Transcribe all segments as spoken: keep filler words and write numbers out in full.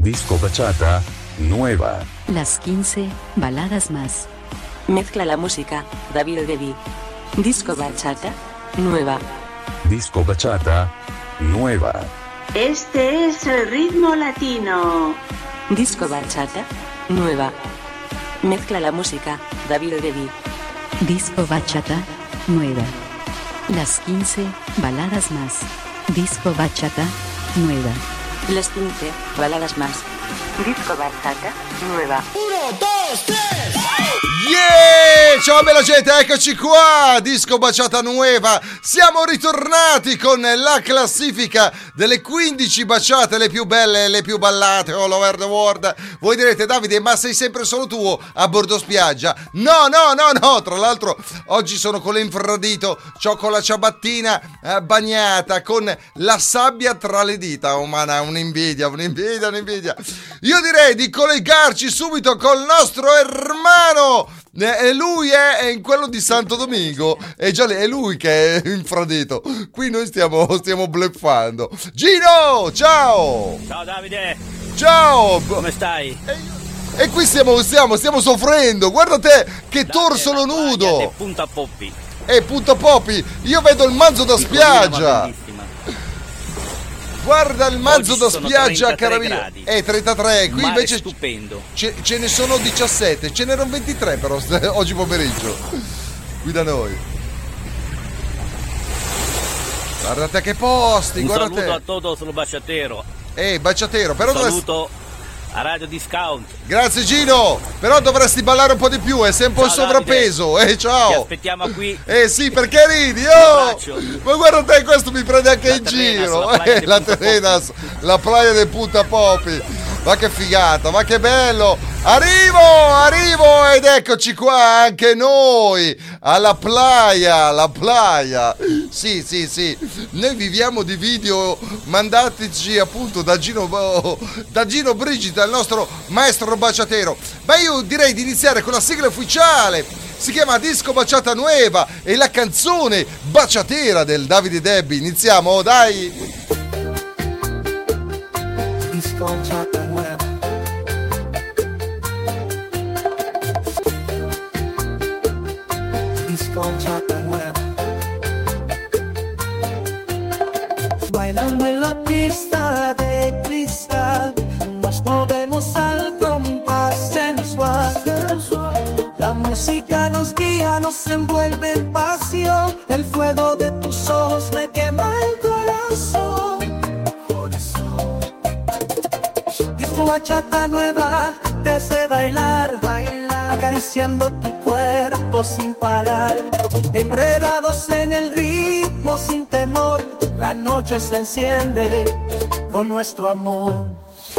Disco bachata nueva. Las quince baladas más. Mezcla la música, David Debbie. Disco bachata nueva. Disco bachata nueva. Este es el ritmo latino. Disco bachata nueva. Mezcla la música, David Debbie. Disco bachata nueva. Las quince baladas más. Disco bachata nueva. Las quince baladas más. Disco bachata nueva. Uno, dos, tres. Yeah! Ciao bella gente, eccoci qua, Disco Baciata Nueva. Siamo ritornati con la classifica delle quindici baciate, le più belle, le più ballate all over the world. Voi direte, Davide, ma sei sempre solo tu a bordo spiaggia? No, no, no, no, tra l'altro oggi sono con l'infradito, c'ho con la ciabattina eh, bagnata, con la sabbia tra le dita. Oh mana, un'invidia, un'invidia, un'invidia. Io direi di collegarci subito col nostro hermano. E lui è in quello di Santo Domingo, è già lì, è lui che è infradito. Qui noi stiamo, stiamo bluffando. Gino, ciao! Ciao Davide! Ciao! Come stai? E, e qui stiamo, stiamo, stiamo soffrendo. Guarda te, che torsolo nudo! E punta Poppi. E punta Poppi, io vedo il manzo da spiaggia. Guarda il manzo da spiaggia, cara mia. È trentatré, qui Mare invece stupendo. Ce, ce ne sono diciassette, ce n'erano ventitré però oggi pomeriggio. Qui da noi. Guardate che posti, Un guardate. saluto a todos sul baciatero. Eh, baciatero, però Un dovresti... saluto a Radio Discount. Grazie Gino, però dovresti ballare un po' di più, è sempre un Ciao, sovrappeso. Eh, ciao. Ti aspettiamo qui. Eh sì, perché ridi? Oh! Ma guarda te, questo mi prende anche La in Terena, giro. sulla playa Eh, di la Punta Terena, la playa del Punta Poppi. Ma che figata, ma che bello. Arrivo, arrivo ed eccoci qua anche noi alla playa, la playa. Sì, sì, sì. Noi viviamo di video mandatici appunto da Gino, da Gino Brigida, il nostro maestro baciatero. Ma io direi di iniziare con la sigla ufficiale. Si chiama Disco Baciata Nueva e la canzone baciatera del Davide Debbie. Iniziamo, dai! Disco bachata nueva. Disco bachata nueva. Bailando en la pista de cristal, nos movemos al compás sensual. La música nos guía, nos envuelve en pasión. El fuego de tus ojos me quema el corazón. Disco bachata nueva te hace bailar, bailar, acariciando tu cuerpo sin parar. Enredados en el ritmo sin temor, la noche se enciende con nuestro amor.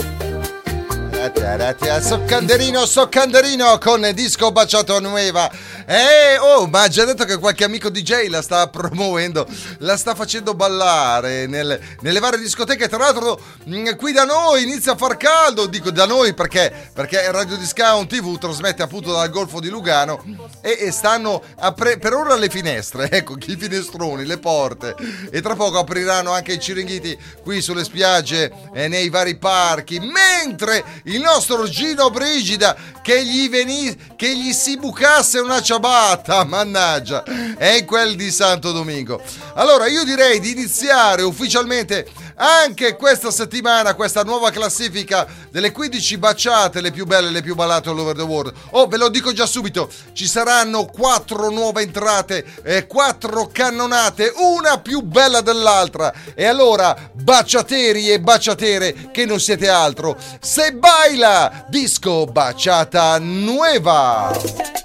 Soccanderino, soccanderino con Disco Baciato Nueva. Eh, oh, ma ha già detto che qualche amico D J la sta promuovendo, la sta facendo ballare nel, nelle varie discoteche. Tra l'altro mh, qui da noi inizia a far caldo, dico da noi perché perché Radio Discount tivù trasmette appunto dal Golfo di Lugano e, e stanno a pre- per ora le finestre, ecco, i finestroni, le porte, e tra poco apriranno anche i ciringhiti qui sulle spiagge e nei vari parchi, mentre il nostro Gino Brigida che gli venì, che gli si bucasse una ciabatta, mannaggia, è in quel di Santo Domingo. Allora io direi di iniziare ufficialmente anche questa settimana questa nuova classifica delle quindici baciate, le più belle, le più ballate all over the world. Oh, ve lo dico già subito, ci saranno quattro nuove entrate, eh, quattro cannonate, una più bella dell'altra. E allora, baciateri e baciatere che non siete altro, se baila Disco Baciata Nueva.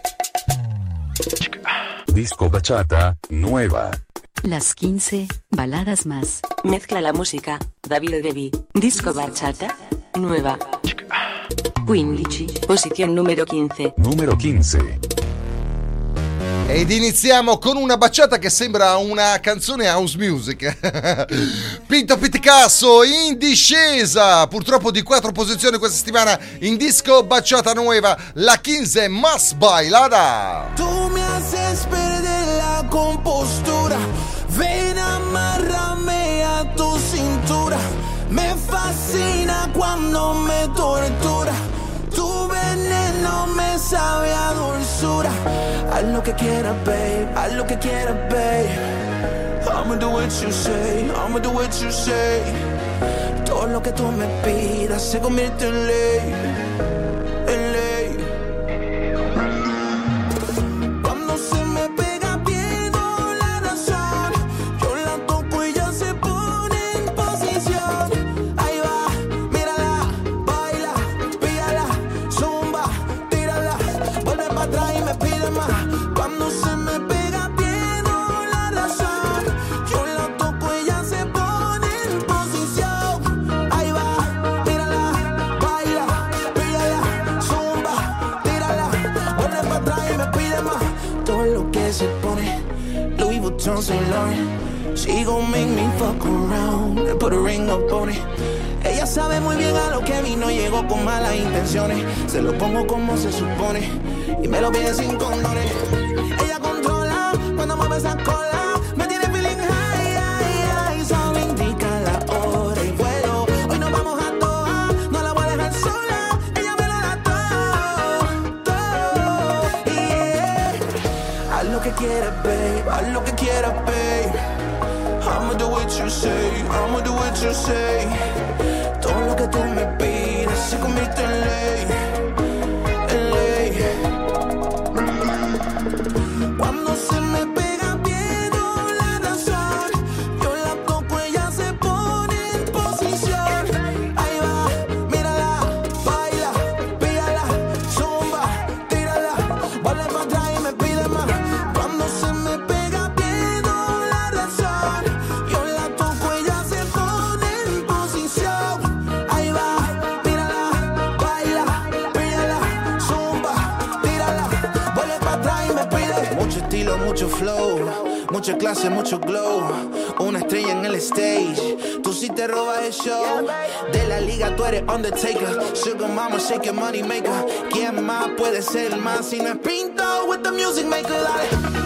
Disco bachata nueva. Las quince baladas más. Mezcla la música, David Debbie. Disco bachata nueva. quindici. Posición número quince. Número quince. Ed iniziamo con una baciata che sembra una canzone house music. Pinto Picasso in discesa, purtroppo di quattro posizioni questa settimana in Disco Baciata Nueva, la quince más bailada. Tú me haces perder la compostura, ven amárrame a tu cintura. Me fascina cuando me haz lo que quieras, babe, haz lo que quieras, babe. I'ma do what you say, I'ma do what you say. Todo lo que tú me pidas se convierte en ley, en ley. Cuando se me pega pierdo la razón. Yo la toco y ella se pone en posición. Ahí va, mírala, baila, píala, zumba, tírala, vuelve para atrás y me pide más. Cuando se me pega pierdo la razón. Yo la toco y ella se pone en posición. Ahí va, mírala, baila, píala, zumba, tírala, vuelve para atrás y me pide más. Todo lo que se pone, Louis Vuitton, Saint Laurent. She gon' make me fuck around and put a ring up on it. Ella sabe muy bien a lo que vino, llegó con malas intenciones. Se lo pongo como se supone y me lo pide sin condones. Ella controla cuando mueve esa cola, me tiene feeling high, high, high. Solo indica la hora y vuelo. Hoy nos vamos a toa, no la voy a dejar sola. Ella me lo da todo, todo. Yeah. Haz lo que quieras, babe, haz lo que quieras, babe. I'ma do what you say, I'ma do what you say. Todo lo que tú me pidas se convierte en ley, en ley. Cuando se me pega pierdo la razón. Yo la toco, ella se pone en posición. Ahí va, mírala, baila, píala, zumba, tírala, vuelve para atrás y me pide más. Cuando se me pega pierdo la razón. Yo la toco, ella se pone en posición. Ahí va, mírala, baila, píala, zumba, tírala, vuelve para atrás y me pide. Mucho estilo, mucho flow, mucha clase, mucho glow. Una estrella en el stage, tú sí te robas el show. De la liga tú eres Undertaker, Sugar Mama, shake your money maker. ¿Quién más puede ser más si no es Pinto with the music maker? Dale.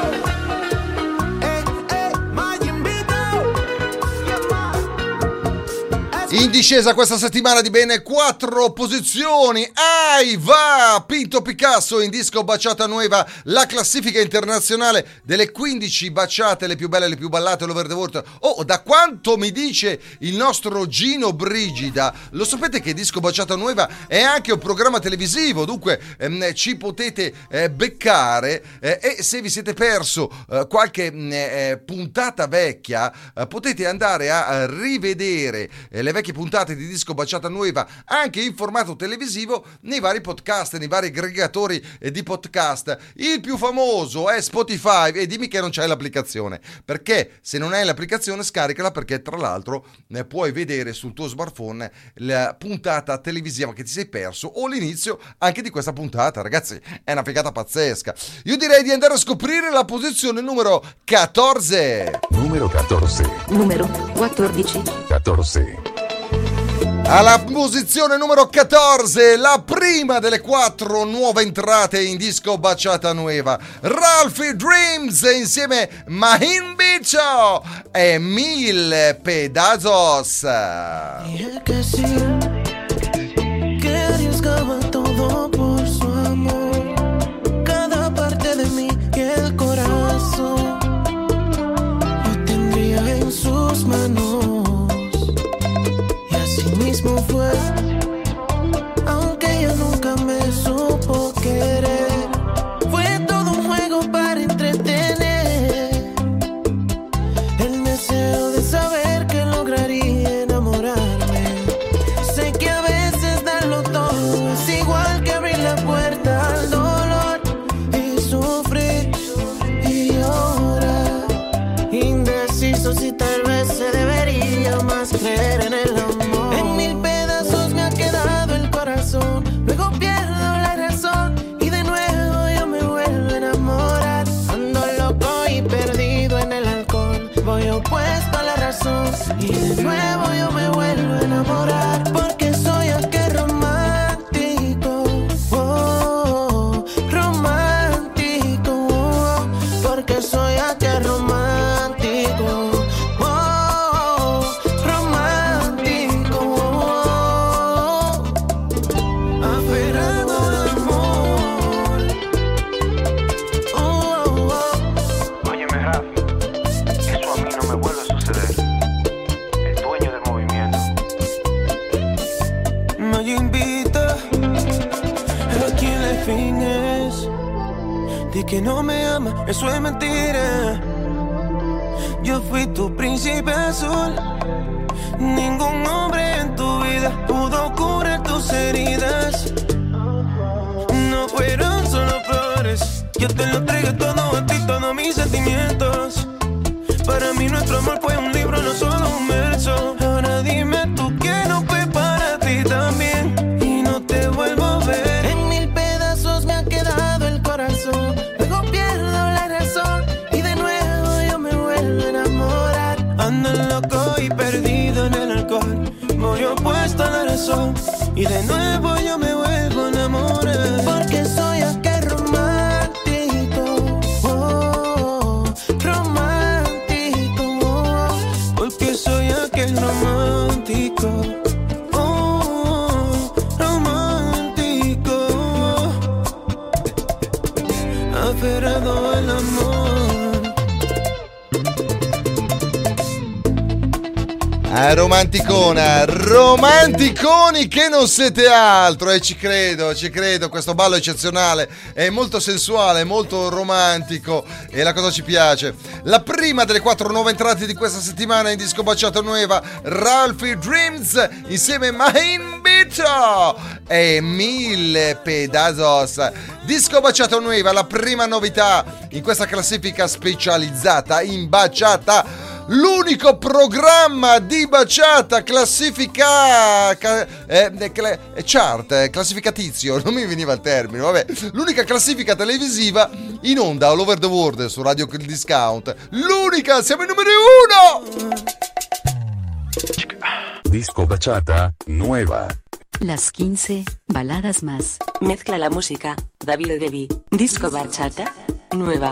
In discesa questa settimana di bene quattro posizioni. Ai va! Pinto Picasso in disco Baciata Nueva, la classifica internazionale delle quindici baciate, le più belle, le più ballate, l'over the world. Oh, da quanto mi dice il nostro Gino Brigida, lo sapete che Disco Baciata Nueva è anche un programma televisivo, dunque ehm, ci potete eh, beccare eh, e se vi siete perso eh, qualche eh, puntata vecchia eh, potete andare a, a rivedere eh, le vecchie puntate di Disco Baciata Nuova anche in formato televisivo nei vari podcast, nei vari aggregatori di podcast. Il più famoso è Spotify e dimmi che non c'è l'applicazione, perché se non hai l'applicazione scaricala, perché tra l'altro ne puoi vedere sul tuo smartphone la puntata televisiva che ti sei perso o l'inizio anche di questa puntata. Ragazzi, è una figata pazzesca. Io direi di andare a scoprire la posizione numero quattordici. Numero quattordici. Numero quattordici. quattordici. Alla posizione numero quattordici, la prima delle quattro nuove entrate in Disco Baciata Nueva, Ralphie Dreams insieme Mahin Bicho e Mil Pedazos. Y el que sí, que arriesgaba todo por su amor, cada parte de mí y el corazón lo tendría en sus manos. Mismo fue, aunque ella nunca me supo querer. Fue todo un juego para entretener, el deseo de saber que lograría enamorarme. Sé que a veces darlo todo es igual que abrir la puerta al dolor y sufrir y llorar, indeciso si tal vez se debería más creer en el amor. Luego pierdo la razón y de nuevo yo me vuelvo a enamorar. Ando loco y perdido en el alcohol, voy opuesto a la razón y de nuevo yo me vuelvo a enamorar. Porque soy aquel romántico, oh, romántico, oh, porque soy aquel romántico. Di que no me ama, eso es mentira. Yo fui tu príncipe azul. Ningún hombre en tu vida pudo cubrir tus heridas. No fueron solo flores. Yo te lo entregué todo a ti, todos mis sentimientos. Para mí nuestro amor fue un libro, no solo un verso. Ahora dime tú que no fue para ti también. Y no te vuelvo a ver. En mil pedazos me ha quedado el corazón. Luego pierdo la razón y de nuevo yo me vuelvo a enamorar. Ando loco y perdido en el alcohol. Muy opuesto a la razón. Y de nuevo yo me vuelvo a enamorar. Porque soy aquel romántico, oh, romántico, oh. Porque soy aquel romántico, oh, romántico, aferrado al amor. Ah, romanticona, romanticoni che non siete altro, e ci credo, ci credo, questo ballo eccezionale, è molto sensuale, molto romantico e la cosa ci piace. La prima delle quattro nuove entrate di questa settimana in Disco Baciato Nueva, Ralphie Dreams insieme a Mahinbito e Mille Pedazos. Disco Baciato Nueva, la prima novità in questa classifica specializzata in baciata. L'unico programma di baciata classifica eh, cl- chart, eh, classificatizio, non mi veniva il termine, vabbè. L'unica classifica televisiva in onda all over the world su Radio Discount. L'unica, siamo il numero uno! Disco Bachata Nueva. Las quince baladas más. Mezcla la música, David Devi. Disco Bachata Nueva.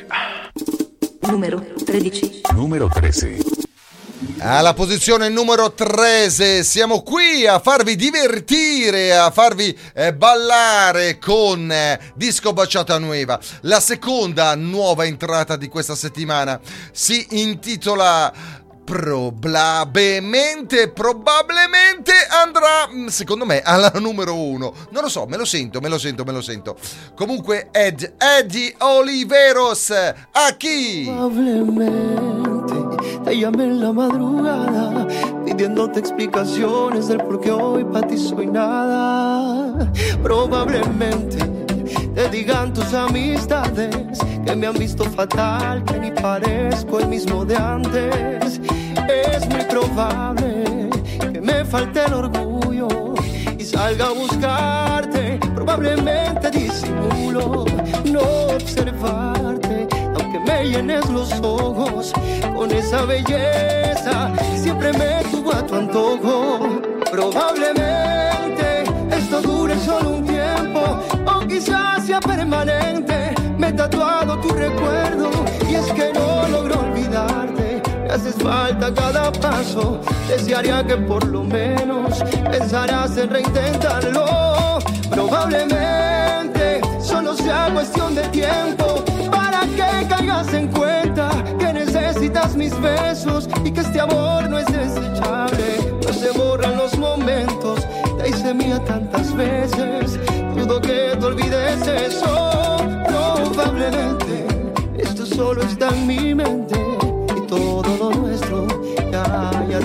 Numero tredici. Numero trece. Alla posizione numero tredici siamo qui a farvi divertire, a farvi eh, ballare con eh, Disco Baciata Nueva. La seconda nuova entrata di questa settimana si intitola Probabilmente, probabilmente andrà, secondo me, alla numero uno. Non lo so, me lo sento, me lo sento, me lo sento. Comunque, Ed, Eddie Oliveros, a chi? Probablemente te llamé en la madrugada pidiéndote explicaciones del por qué hoy para ti soy nada. Probablemente te digan tus amistades que me han visto fatal, que ni parezco el mismo de antes. Es muy probable que me falte el orgullo y salga a buscarte. Probablemente disimulo no observarte, aunque me llenes los ojos con esa belleza que siempre me tuvo a tu antojo. Probablemente esto dure solo un tiempo, o quizás sea permanente. Me he tatuado tu recuerdo y es que no logro olvidarte. Me haces falta cada paso. Desearía que por lo menos pensarás en reintentarlo. Probablemente solo sea cuestión de tiempo para que caigas en cuenta que necesitas mis besos y que este amor no es desechable. No se borran los momentos. Te hice mía tantas veces, dudo que te olvides eso. Probablemente esto solo está en mi mente y todo lo nuestro ya haya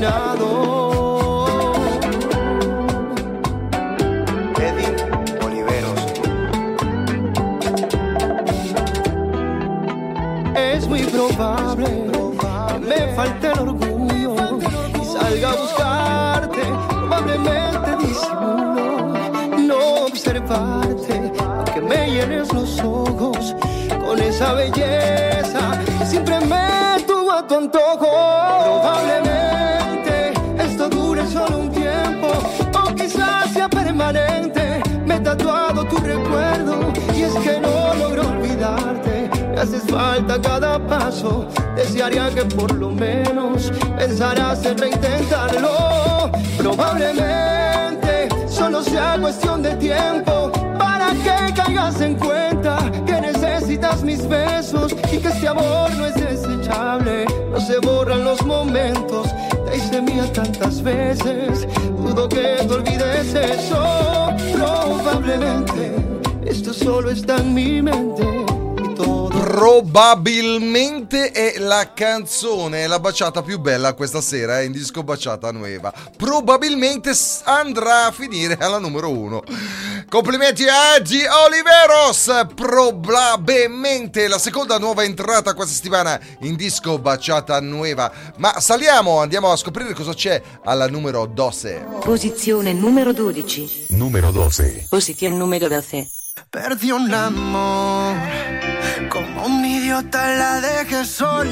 terminado. Eddie Oliveros. Es muy probable que me falte el orgullo y salga a buscarte. Probablemente disimulo no observarte, aunque me llenes los ojos con esa belleza que siempre me tuvo a tu antojo. Probablemente esto dure solo un tiempo, o quizás sea permanente. Me he tatuado tu recuerdo y es que no logro olvidarte. Me haces falta cada paso. Desearía que por lo menos pensarás en reintentarlo. Probablemente solo sea cuestión de tiempo para que caigas en cuenta que necesitas mis besos y que este amor no es desechable. No se borran los momentos. Te hice mía tantas veces, dudo que te olvides eso. Probablemente esto solo está en mi mente. Probabilmente è la canzone, la baciata più bella questa sera in Disco Baciata Nueva. Probabilmente andrà a finire alla numero uno. Complimenti a Eddie Oliveros. Probabilmente la seconda nuova entrata questa settimana in Disco Baciata Nueva. Ma saliamo, andiamo a scoprire cosa c'è alla numero dodici. Posizione numero dodici. Número doce. Posizione numero dodici. Perdí un amor, como un idiota la dejé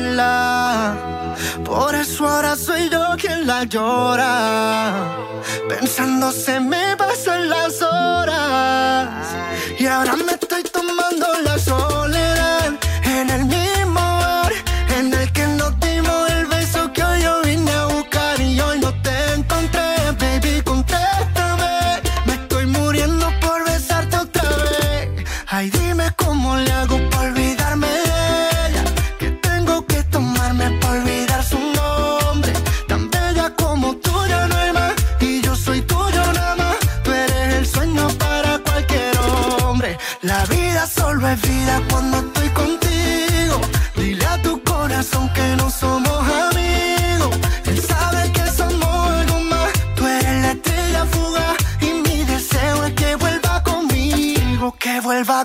sola. Por eso ahora soy yo quien la llora, pensando se me pasan las horas. Y ahora me estoy tomando la soledad en el mismo bar en el que nos dimos el beso que hoy yo vine a buscar. Y hoy no te encontré, baby, contéstame. Me estoy muriendo por besarte otra vez. Ay, dime cómo le hago para olvidarme de ella, que tengo que tomarme para olvidar su nombre. Tan bella como tú ya no hay más, y yo soy tuyo nada más. Tú eres el sueño para cualquier hombre. La vida solo es vida cuando estoy contigo. Dile a tu corazón que no somos amigos. Él sabe que somos algo más. Tú eres la estrella fugaz y mi deseo es que vuelva conmigo, que vuelva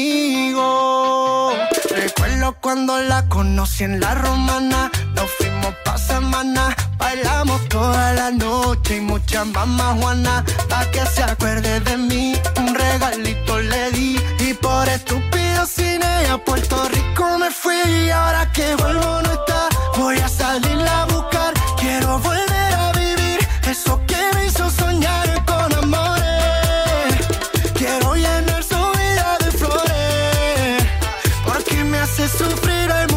conmigo. Recuerdo cuando la conocí en la Romana. Nos fuimos pa' semana, bailamos toda la noche y muchas mamás Juana. Pa' que se acuerde de mí, un regalito le di. Y por estúpido sin ella a Puerto Rico me fui. Y ahora que vuelvo no está, voy a salirla a buscar. Quiero volver a vivir eso que me hizo soñar con amores. Quiero llenar su vida de flores, porque me hace sufrir, ay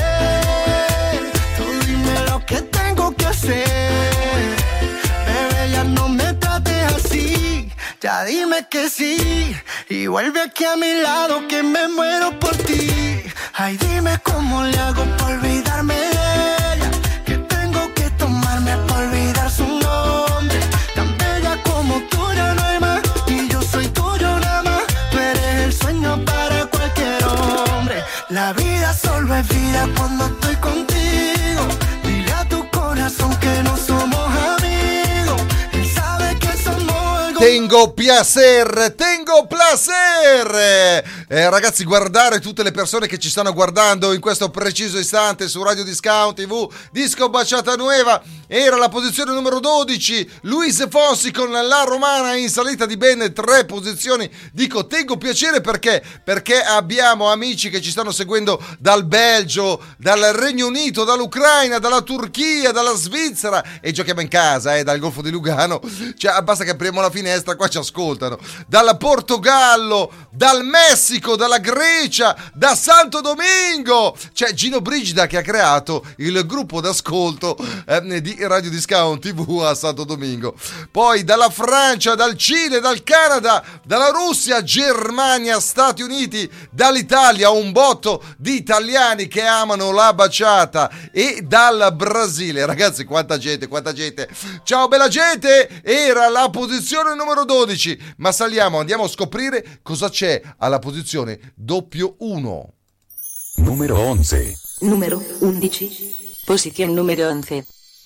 mujer. Tú dime lo que tengo que hacer, bebé, ya no me trates así. Ya dime que sí, y vuelve aquí a mi lado que me muero por ti. Ay, dime cómo le hago para olvidarme de ella, que tengo que tomarme para olvidar su nombre. Tan bella como tú ya no hay más, y yo soy tuyo nada más. Tú eres el sueño para cualquier hombre. La vida solo es vida cuando estoy contigo. Dile a tu corazón que no somos amigos. Él sabe que somos algo. Tengo piacere, tengo piacere. Eh, ragazzi, guardare tutte le persone che ci stanno guardando in questo preciso istante su Radio Discount tivù, Disco Baciata Nueva. Era la posizione numero dodici, Luis Fonsi con La Romana, in salita di ben tre posizioni. Dico tengo piacere perché? Perché abbiamo amici che ci stanno seguendo dal Belgio, dal Regno Unito, dall'Ucraina, dalla Turchia, dalla Svizzera, e giochiamo in casa, eh, dal Golfo di Lugano. Cioè, basta che apriamo la finestra, qua ci ascoltano. Dal Portogallo, dal Messico, dalla Grecia, da Santo Domingo. C'è Gino Brigida che ha creato il gruppo d'ascolto eh, di Radio Discount tivù a Santo Domingo. Poi dalla Francia, dal Cile, dal Canada, dalla Russia, Germania, Stati Uniti, dall'Italia, un botto di italiani che amano la baciata, e dal Brasile. Ragazzi, quanta gente, quanta gente. Ciao bella gente, era la posizione numero dodici, ma saliamo, andiamo a scoprire cosa c'è alla posizione doppio uno. Numero once. Numero undici. Posizione numero undici.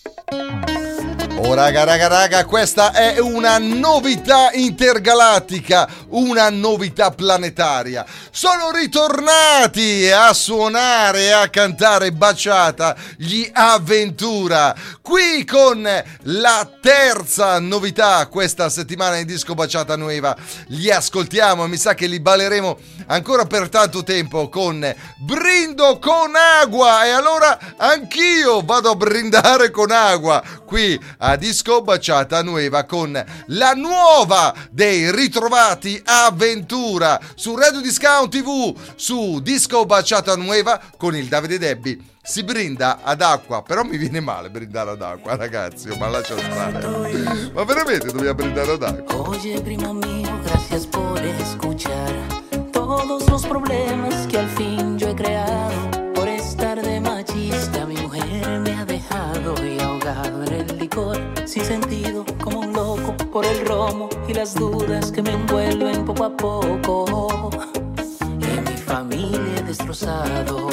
Oh raga raga raga, questa è una novità intergalattica, una novità planetaria. Sono ritornati a suonare e a cantare baciata gli Avventura, qui con la terza novità questa settimana in Disco Baciata Nueva. Li ascoltiamo e mi sa che li balleremo ancora per tanto tempo con Brindo con Agua, e allora anch'io vado a brindare con agua qui a Disco Baciata Nueva con la nuova dei ritrovati Avventura su Radio Discount tivù, su Disco Baciata Nueva con il Davide Debbi. Si brinda ad acqua, però mi viene male brindare ad acqua, ragazzi, ma lascia stare. Ma veramente dobbiamo brindare ad acqua? Oye, primo mío, gracias por escuchar todos los problemas que al fin yo he creado. Por estar de machista, mi mujer me ha dejado y ahogado en el licor, sin sentido como un loco. por el romo y las dudas que me envuelven poco a poco. Y mi familia he destrozado.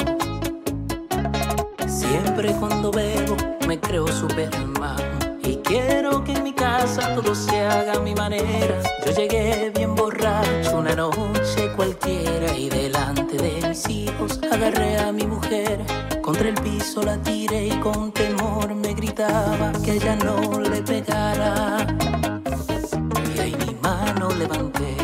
Siempre cuando bebo me creo Superman y quiero que en mi casa todo se haga a mi manera. Yo llegué bien borracho una noche cualquiera y delante de mis hijos agarré a mi mujer. Contra el piso la tiré y con temor me gritaba que ella no le pegara. Y ahí mi mano levanté.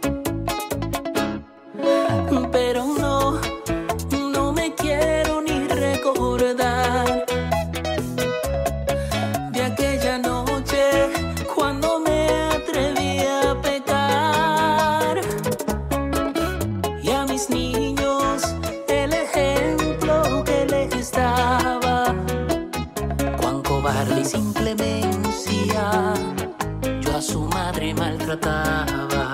Pero no, no me quiero ni recordar de aquella noche cuando me atreví a pecar. Y a mis niños el ejemplo que les daba, cuán cobarde y sin clemencia yo a su madre maltrataba.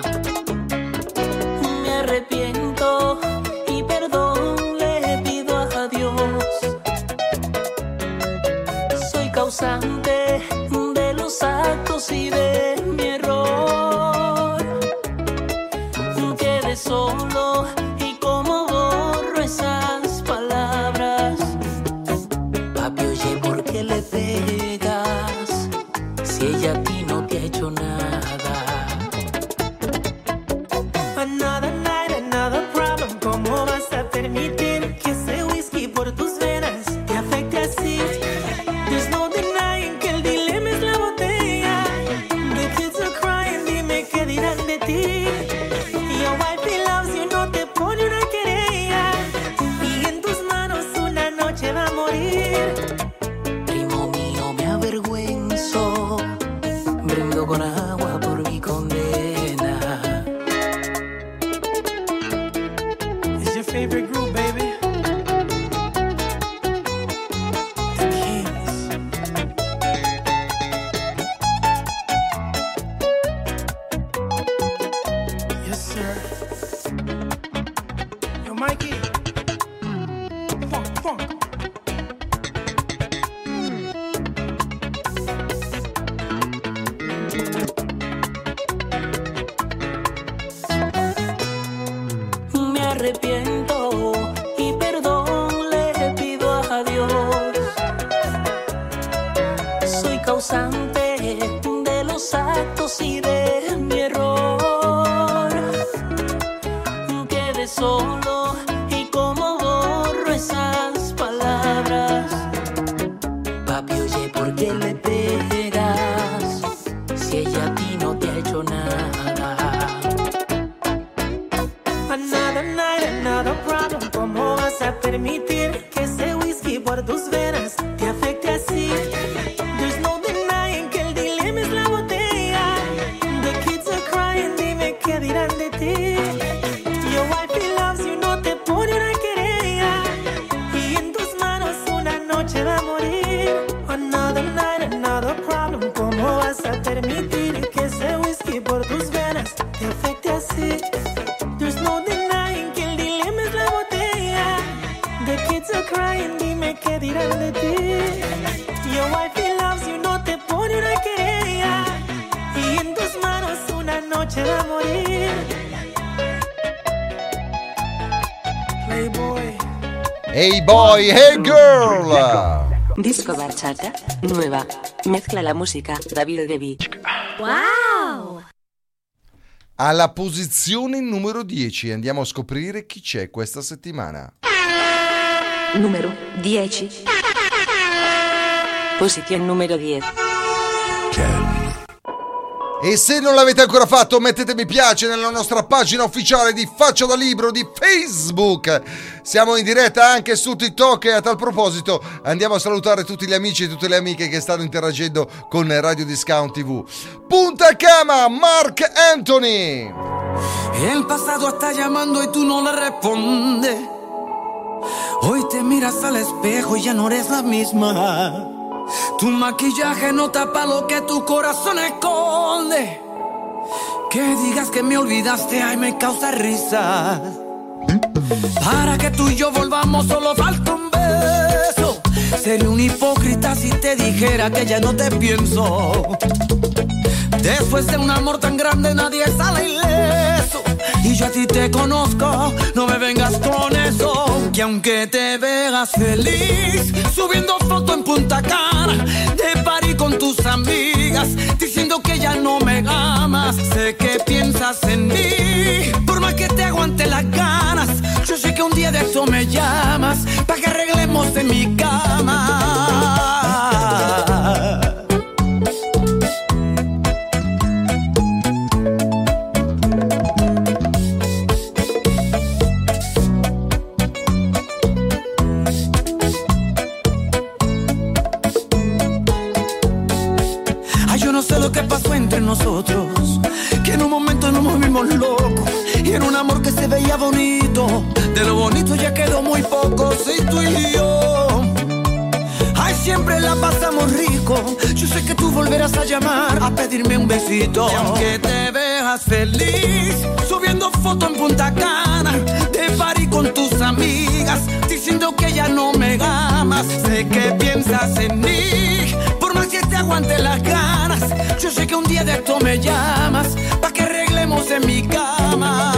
Me arrepiento y perdón le pido a Dios. Soy causante de los actos y de mi error. Quedé solo y como borro esas palabras. Papi, oye, ¿por qué le pegas si ella a ti no te ha hecho nada? Another night, another problem. ¿Cómo vas a permitir que ese whisky por tus venas te afecte así? There's no denying que el dilema es la botella. The kids are crying, dime qué dirán de ti. Your wife loves you, no te pone una querella. Y en tus manos una noche va a morir. Primo mío, me avergüenzo. Brindo con agua por mi condena. It's your favorite group, baby. The Kings. Yes, sir. Yo, Mikey. Funk, funk. Me arrepiento y perdón le pido a Dios. Soy causante de los actos y de mi error. Quedé solo y como borro esas palabras. Papi, oye, ¿por qué le pegas si ella a ti no te ha hecho nada? Another night, another problem. ¿Cómo vas a permitir que ese whisky por tus venas te afecte así? There's no denying que el dilema es la botella. The kids are crying, dime qué dirán de ti. Your wife loves you, no te pone una querella. Y en tus manos una noche va a morir. Another night, another problem. ¿Cómo vas a permitir que ese whisky por tus venas te afecte así? There's no denying que el dilema es la botella. The kids are crying, dime qué dirán de ti. Your wife loves you, no te pone una querella. Y en tus manos una noche va a morir. Playboy. Hey boy, hey girl. Disco bachata, nueva. Mezcla la música, David Devi. ¡Wow! Alla posizione numero dieci andiamo a scoprire chi c'è questa settimana. Número dieci. Posición número diez. E se non l'avete ancora fatto, mettete mi piace nella nostra pagina ufficiale di Faccia da Libro di Facebook. Siamo in diretta anche su TikTok e a tal proposito andiamo a salutare tutti gli amici e tutte le amiche che stanno interagendo con Radio Discount T V. Punta Cama, Mark Anthony. El pasado está llamando y tú no le respondes. Hoy te miras al espejo y ya no eres la misma. Tu maquillaje no tapa lo que tu corazón esconde. Que digas que me olvidaste, ay, me causa risa. Para que tú y yo volvamos solo falta un beso. Sería un hipócrita si te dijera que ya no te pienso. Después de un amor tan grande nadie sale ileso. Y yo a ti te conozco, no me vengas con eso. Que aunque te veas feliz subiendo foto en Punta Cana, de party con tus amigas, diciendo que ya no me amas, sé que piensas en mí. Por más que te aguante las ganas, yo sé que un día de eso me llamas, pa' que arreglemos en mi cama. ¿Qué pasó entre nosotros? Que en un momento nos movimos locos y en un amor que se veía bonito, de lo bonito ya quedó muy poco. Si tú y yo, ay, siempre la pasamos rico. Yo sé que tú volverás a llamar a pedirme un besito. Y aunque te veas feliz subiendo foto en Punta Cana, de party con tus amigas, diciendo que ya no me amas, sé que piensas en mí. Por más que te aguante las ganas, yo sé que un día de esto me llamas, pa' que arreglemos en mi cama.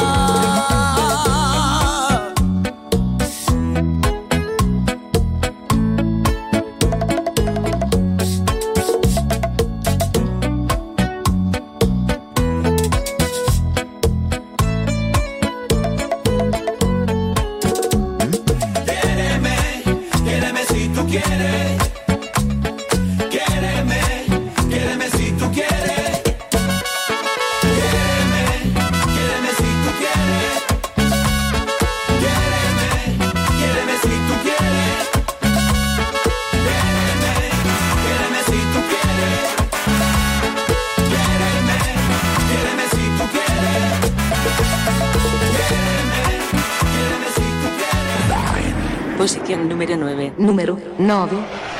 Posizione numero nove. Numero nove.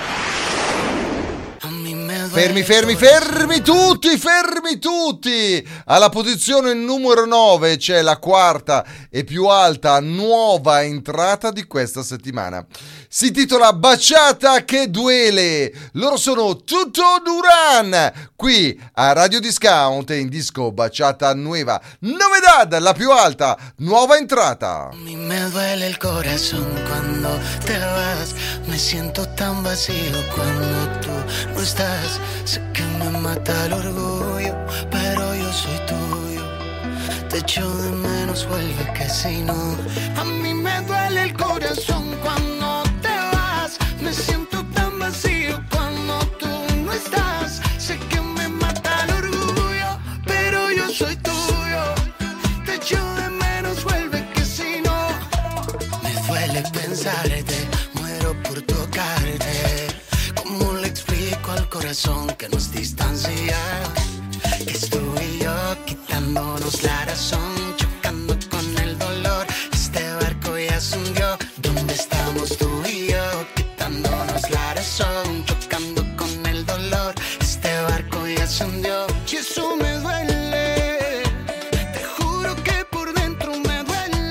Fermi, fermi, fermi tutti, fermi tutti! Alla posizione numero nove c'è la quarta e più alta nuova entrata di questa settimana. Si intitola Bachata che duele. Loro sono Tuto Duran, qui a Radio Discount in disco Bachata Nueva. Novedad, la più alta, nuova entrata. A mí me duele el corazón cuando te vas. Me siento tan vacío cuando tú no estás. Sé que me mata el orgullo, pero yo soy tuyo. Te echo de menos, vuelve que si no. A mí me duele el corazón cuando te vas. Me siento tan vacío cuando tú no estás. Sé que me mata el orgullo, pero yo soy tuyo. Te echo de menos, vuelve que si no. Me duele pensarte, muero por tocarte. ¿Cómo le explico al corazón que nos distancia? Que es tú y yo quitándonos la razón, chocando con el dolor. Este barco ya se hundió. ¿Dónde estamos tú y yo? Quitándonos la razón, chocando con el dolor. Este barco ya se hundió. Y eso me duele. Te juro que por dentro me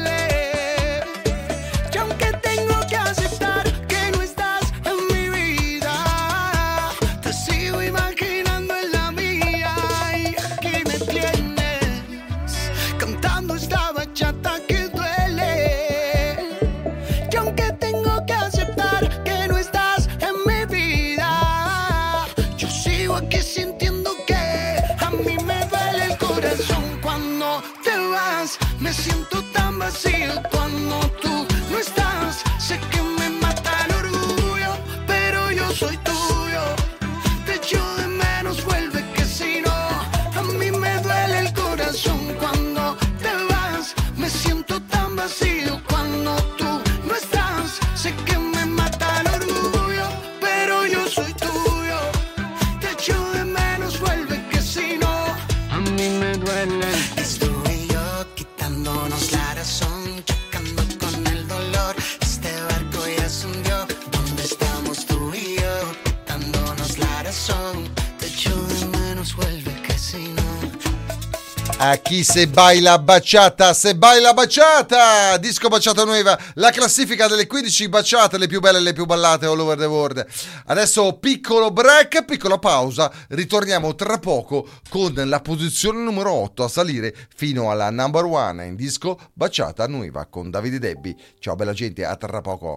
duele. Y aunque tengo que aceptar que no estás en mi vida, te sigo imaginando en la mía. Y aquí me tienes cantando esta bachata que duele. Y aunque tengo que aceptar que no estás en mi vida, yo sigo aquí sintiendo que a mí me duele el corazón cuando te vas. Me siento tan vacío cuando tú no estás. Sé que me mata el orgullo, pero yo soy tuyo. Te echo de menos, vuelve que si no. A mí me duele el corazón cuando te vas. Me siento tan vacío cuando tú no estás. Sé que me mata el orgullo, pero yo soy tuyo. Te echo de menos, vuelve que si no. A mí me duele. Es tú y yo quitándonos la razón, chocando con el dolor. Este barco ya se hundió. ¿Dónde estamos tú y yo? Quitándonos la razón. Te echo de menos, vuelve que si no. A chi se baila baciata, se baila baciata, Disco Baciata Nuova, la classifica delle quindici baciate, le più belle e le più ballate all over the world. Adesso piccolo break, piccola pausa, ritorniamo tra poco con la posizione numero otto a salire fino alla number one in Disco Baciata Nuova con Davide Debbi. Ciao bella gente, a tra poco.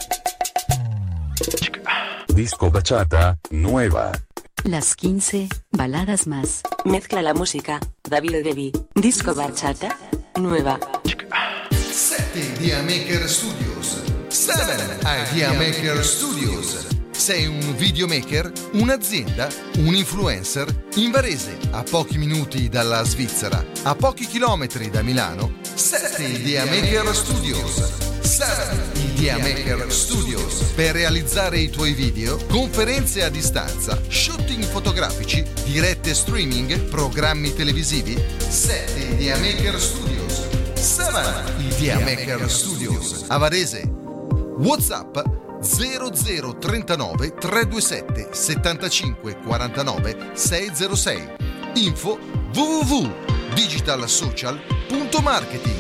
Disco Bachata Nueva. Las quince baladas más. Mezcla la música, David Debbie. Disco Bachata Nueva. sette Idea Maker Studios. sette Idea Maker Studios. Sei un videomaker, un'azienda, un influencer? In Varese, a pochi minuti dalla Svizzera, a pochi chilometri da Milano, sette Idea Maker Studios. sette Idea Maker Studios. Per realizzare i tuoi video, conferenze a distanza, shooting fotografici, dirette streaming, programmi televisivi, sette Idea Maker Studios. sette Idea Maker Studios. A Varese. WhatsApp zero zero trentanove trecentoventisette settantacinque quarantanove seicentosei. Info w w w punto digitalsocial punto marketing.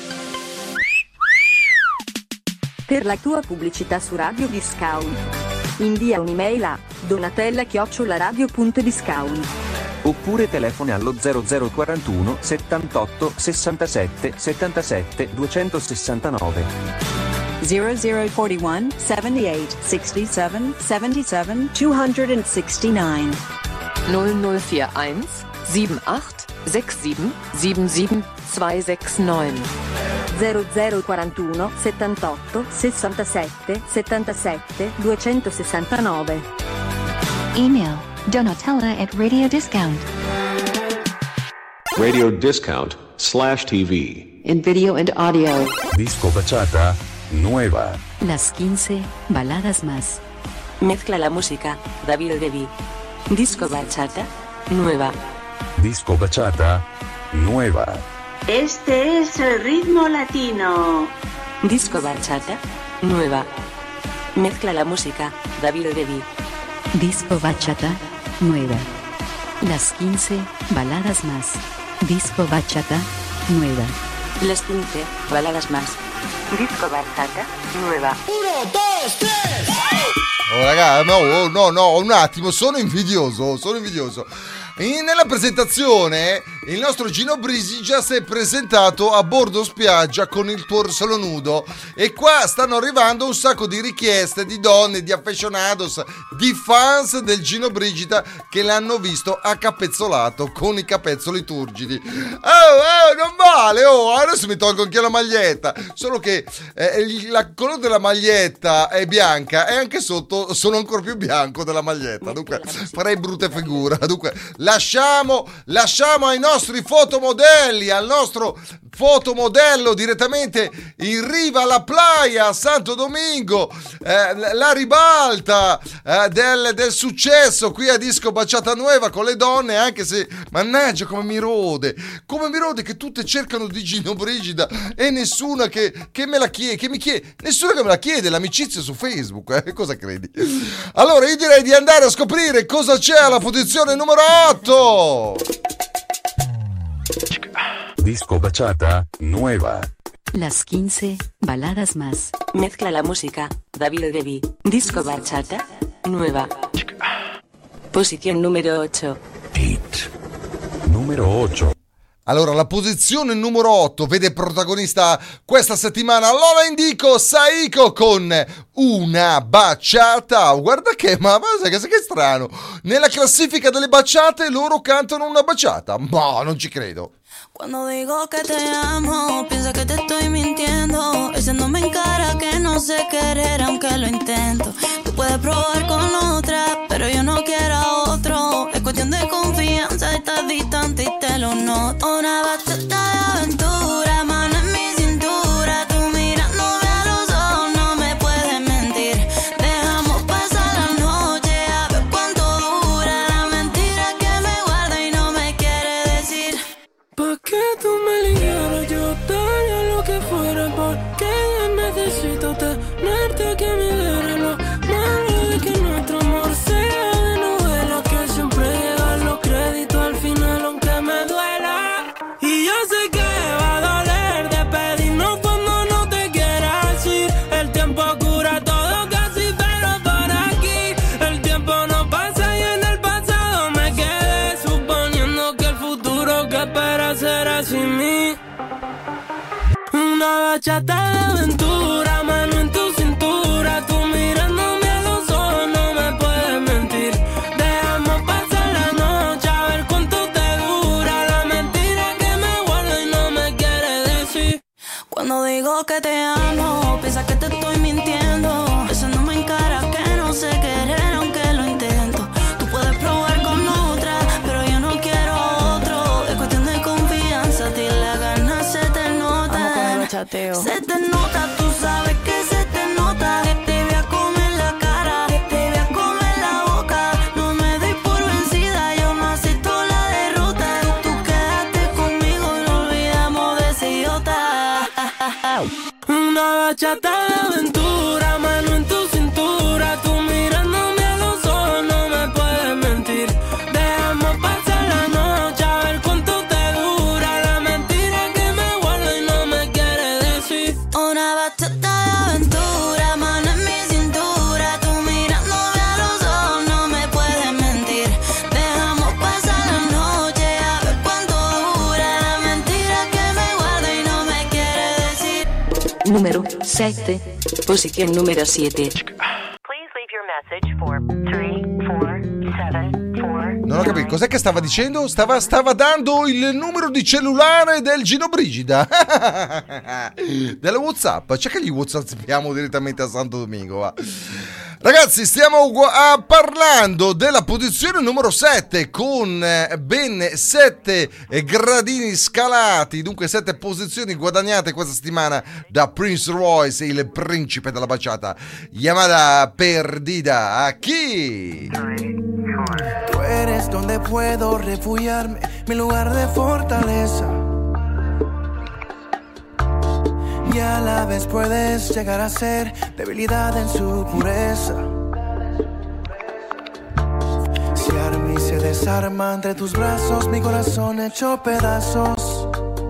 Per la tua pubblicità su Radio Discount, invia un'email a donatella chiocciola radio punto discount. Oppure telefoni allo zero zero quarantuno settantotto sessantasette settantasette duecentosessantanove. zero zero forty-one seventy-eight sixty-seven seventy-seven two sixty-nine. null null einundvierzig acht sechs sieben sieben sieben zwei sechs neun. zero zero quarantuno settantotto sessantasette settantasette duecentosessantanove. Email Donatella at Radio Discount. Radio Discount slash T V. In video and audio. Disco Bachata Nueva. Las quince baladas más. Mezcla la música, David Debbie. Disco Bachata Nueva. Disco Bachata Nueva. Este es el ritmo latino. Disco Bachata Nueva. Mezcla la música, David Debbie. Disco Bachata Nueva. Las quince baladas más. Disco Bachata Nueva. Las quince baladas más. Disco Bachata Nueva. Uno, dos, tres. Oh raga, no, no, no, un attimo, sono invidioso, sono invidioso. E nella presentazione il nostro Gino Brisigia si è presentato a bordo spiaggia con il torsolo nudo e qua stanno arrivando un sacco di richieste di donne, di affezionados, di fans del Gino Brigida che l'hanno visto accapezzolato con i capezzoli turgidi. Oh, oh, non vale, oh, adesso mi tolgo anche la maglietta, solo che eh, il la colore della maglietta è bianca e anche sotto sono ancora più bianco della maglietta, dunque farei brutte figure. Dunque lasciamo, lasciamo ai nostri fotomodelli, al nostro fotomodello direttamente in riva alla playa a Santo Domingo, eh, la ribalta eh, del, del successo qui a Disco Baciata Nuova con le donne, anche se mannaggia come mi rode, come mi rode che tutte cercano di Gino Brigida e nessuna che, che me la chiede, che mi chiede, nessuna che me la chiede l'amicizia su Facebook, eh? Cosa credi? Allora io direi di andare a scoprire cosa c'è alla posizione numero otto. Disco Bachata Nueva. Las quince baladas más. Mezcla la música, David Debbie. Disco Bachata Nueva. Posición número ocho. Hit numero otto. Allora, la posizione numero otto vede protagonista questa settimana Lola Indico Saiko con Una baciata. Guarda che, ma, ma sai che, che strano. Nella classifica delle baciate loro cantano una baciata. Ma non ci credo. Cuando digo que te amo, piensa que te estoy mintiendo, echándome en cara que no sé querer aunque lo intento. Tú puedes probar con otra, pero yo no quiero a otro. Es cuestión de confianza, estás distante y te lo noto. Una bachata de aventura, mano en mi cintura, tú mirándome a los ojos, no me puedes mentir. Dejamos pasar la noche, a ver cuánto dura la mentira que me guarda y no me quiere decir. Pa' que tú me eligieras, yo daría lo que fuera, porque necesito tenerte aquí a mi vera. Lo malo de que nuestro amor sea de novela, que siempre llegan los créditos al final aunque me duela. sin mí. Una bachata de aventura, mano en tu cintura, tú mirándome a los ojos, no me puedes mentir. Dejamos pasar la noche a ver cuánto te dura la mentira que me guardo y no me quieres decir. Cuando digo que te amo, piensa que te estoy mintiendo, besándome en cara que no sé querer aunque lo intento. Tú puedes probar con otra, pero yo no quiero otro. Es cuestión de confianza, a ti las ganas se te notan. Se te nota, tú sabes que se te nota. Te voy a comer la cara, te voy a comer la boca. No me doy por vencida, yo no acepto la derrota. Tú quédate conmigo y no olvidamos de ese idiota. Una bachata de aventura, mano en tu cintura, tú mirándome a los ojos, no me puedes mentir. Dejamos pasar la noche a ver cuánto te dura la mentira que me guardo y no me quieres decir. Una bachata de aventura, mano en mi cintura, tú mirándome a los ojos, no me puedes mentir. Dejamos pasar la noche a ver cuánto dura la mentira que me guardo y no me quieres decir. Número siete. Posición número siete. Non ho capito, cos'è che stava dicendo? Stava, stava dando il numero di cellulare del Gino Brigida. Della WhatsApp. C'è che gli WhatsAppiamo direttamente a Santo Domingo, va. Ragazzi, stiamo gu- ah, parlando della posizione numero sette con eh, ben sette eh, gradini scalati, dunque sette posizioni guadagnate questa settimana da Prince Royce, il principe della baciata. Llamada perdida a chi? Tú eres donde puedo refugiarme, mi lugar de fortaleza. Y a la vez puedes llegar a ser debilidad en su pureza. Si arma y se desarma entre tus brazos, mi corazón hecho pedazos.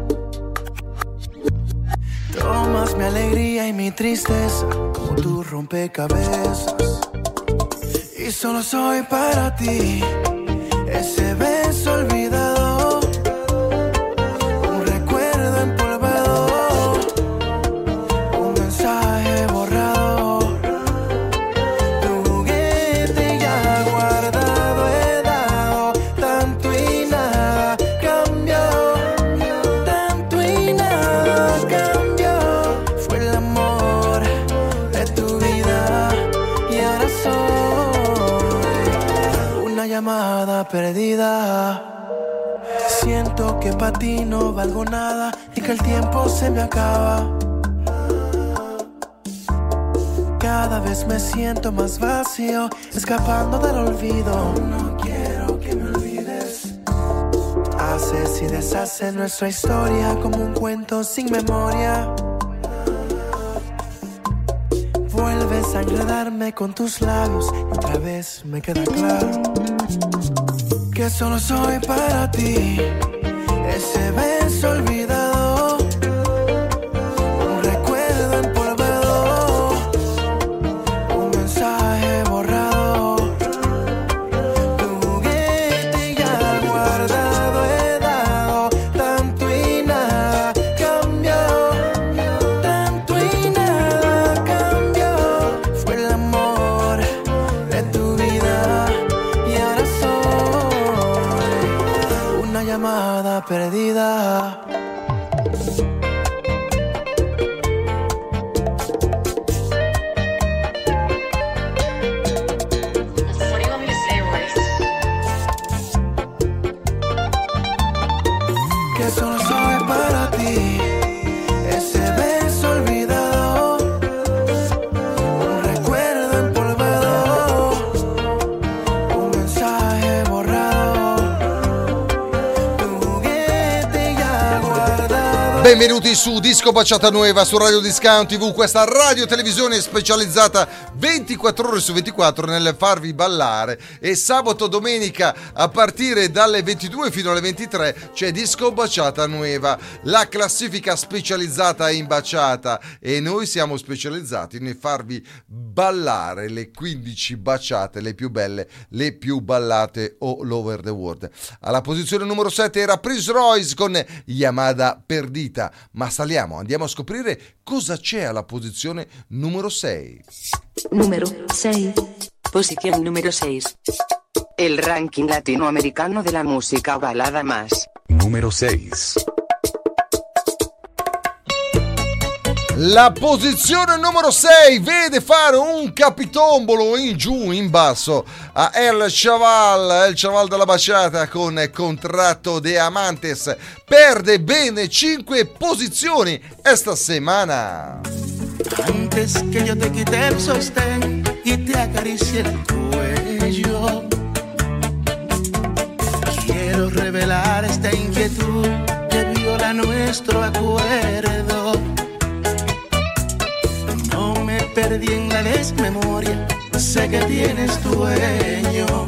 Tomas mi alegría y mi tristeza como tu rompecabezas. Y solo soy para ti ese beso olvidado, un recuerdo empolvado, un mensaje borrado, tu juguete ya guardado. He dado tanto y nada cambió, tanto y nada cambió. Fue el amor de tu vida y ahora soy una llamada perdida. Siento que para ti no valgo nada y que el tiempo se me acaba. Cada vez me siento más vacío, escapando del olvido. No quiero que me olvides. Haces y deshaces nuestra historia como un cuento sin memoria. Vuelves a enredarme con tus labios y otra vez me queda claro que solo soy para ti ese beso olvidado, un recuerdo empolvado, un mensaje borrado, tu juguete ya guardado. He dado tanto y nada cambió, tanto y nada cambió. Fue el amor de tu vida y ahora soy una llamada perdida. Que solo soy para ti ese beso olvidado, un recuerdo empolvado, un mensaje borrado, tu juguete ya guardado. Benvenuti su Disco Bachata Nueva su Radio Discount tivù, questa radio televisione specializzata ventiquattro ore su ventiquattro nel farvi ballare, e sabato domenica a partire dalle ventidue fino alle ventitré c'è Disco Bachata Nueva, la classifica specializzata in baciata, e noi siamo specializzati nel farvi ballare le quindici baciate, le più belle, le più ballate all over the world. Alla posizione numero sette era Prince Royce con Yamada Perdita. Ma saliamo, andiamo a scoprire cosa c'è alla posizione numero sei. Numero seis. Posición número seis. El ranking latinoamericano de la música balada más. Número seis. La posizione numero sei vede fare un capitombolo in giù, in basso a El Chaval, El Chaval della Bachata con Contrato de Amantes. Perde bene cinque posizioni esta semana. Antes que yo te quite el sostén y te acaricie el cuello, quiero revelar esta inquietud que viola nuestro acuerdo. No me perdí en la desmemoria, sé que tienes dueño.